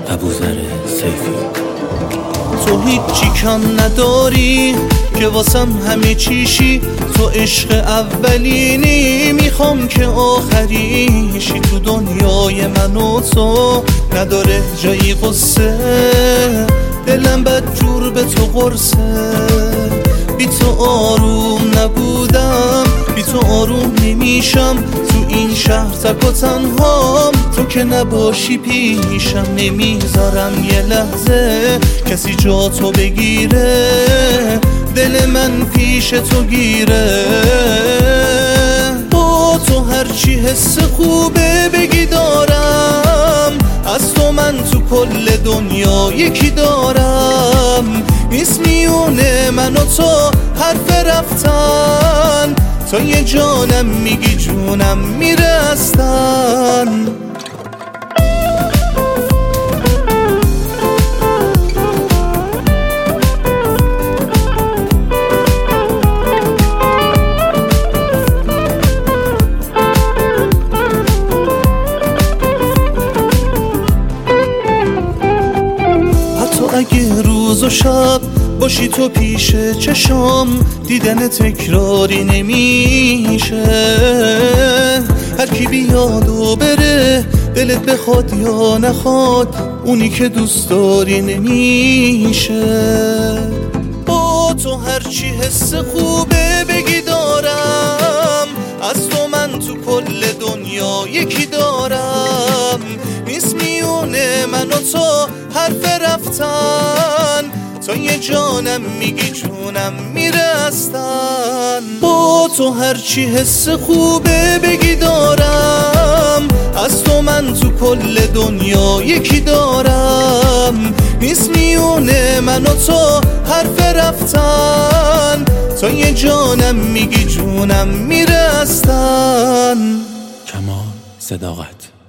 ابوذر سیفی. تو هیچی کم نداری که واسم همه چیشی، تو عشق اولینی، میخوام که آخریشی. تو دنیای من و تو نداره جایی قصه، دلم بدجور به تو قرصه. بی تو آروم نبودم، بی تو آروم نمیشم، تو این شهر تک و تنهام. تو که نباشی پیشم نمیذارم یه لحظه کسی جا تو بگیره، دل من پیش تو گیره. با تو هرچی حس خوبه بگی دارم، از تو من تو کل دنیا یکی دارم. نیست میونه من و تو حرف رفتن، تو یه جانم میگی جونم میره اصلاً. اگه روز و شب باشی تو پیش چشام، دیدن تکراری نمیشه. هر کی بیاد و بره، دلت بخواد یا نخواد، اونی که دوست داری نمیشه. با تو هرچی حس خوبه بگی دارم، از تو من تو کل دنیا یکی دارم. نیست میونه من و تو حرف رفتن، تو یه جانم میگی جونم میره اصلاً. با تو هرچی حس خوبه بگی دارم، از تو من تو کل دنیا یکی دارم. نیست میونه من و تو حرف رفتن، تو یه جانم میگی جونم میره اصلاً. کمال صداقت.